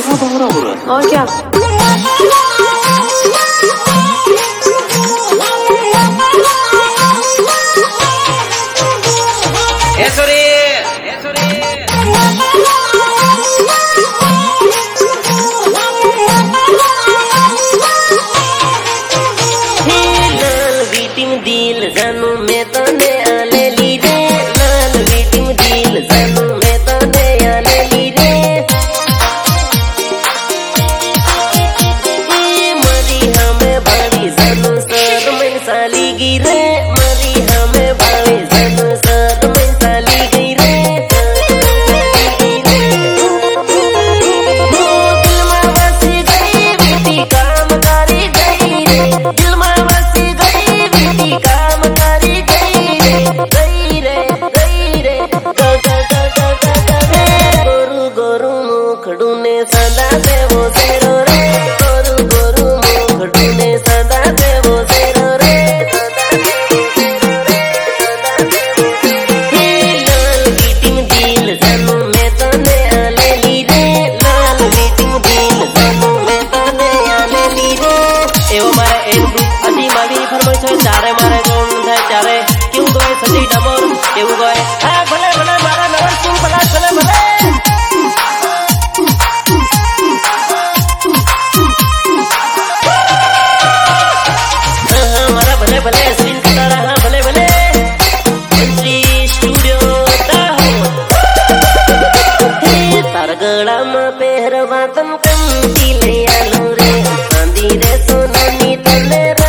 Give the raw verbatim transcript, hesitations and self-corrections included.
ऐसा तो बराबर है। और क्या दिल जानू मैं तो ने आले ली रे, लाल मीटिंग दिल जानू मैं तो ने आले ली रे। मरी हमें भारी जानू सर मन साली गिरे, मरी हमें भारी जानू सर मन साली गिरे। दिल में बसी गई बेटी काम करी गई रे, दिल में बसी गई काम करी गई रे, गई रे गई रे ग ग ग ग ग ग रे। गोरू गोरू मुखड़ू ने सदा देवो सेरो रे, गोरू गोरू मुखड़ू ने सदा देवो सेरो रे। लाल मीटिंग दिल जानू मैं तो ने आले ली रे, लाल मीटिंग दिल जानू मैं तो ने आले ली रे। एवं मारे एक अधी मावी फरमाइश चारे मारे चारे क्यों गए सजी डबल क्यों गए हाँ भले भले मारा नवर तुम भला चले भले। हाँ हाँ मारा भले भले सीन कटा रहा भले भले मंत्री स्टूडियो तार गड़ा में पहरवा तन कम ले आलू रे, चांदी रे सोना नी तले